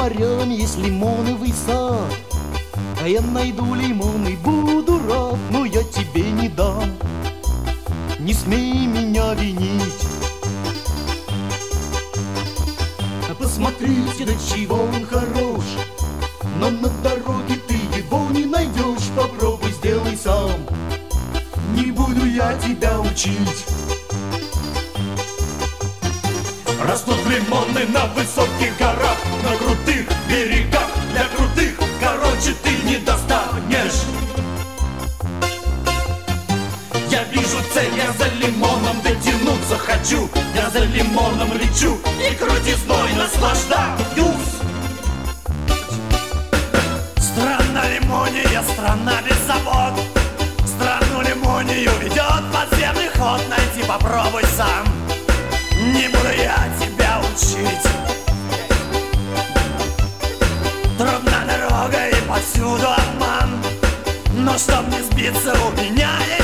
морями есть лимоновый сад. А я найду лимоны, буду рад, но я тебе не дам. Не смей меня винить. Посмотрите, до чего он хорош, но на дороге ты его не найдешь. Попробуй, сделай сам, не буду я тебя учить. Растут лимоны на высоких горах, на крутых берегах. Для крутых, короче, ты не достанешь. Я вижу цель, я за лимоном дотянуться хочу. Я за лимоном лечу и крутизной наслаждаюсь. Страна лимония, страна без забот. Страну лимонию ведет подземный ход. Найти попробуй сам, не буду я тебя учить. Трудна дорога и повсюду обман, но чтоб не сбиться, у меня есть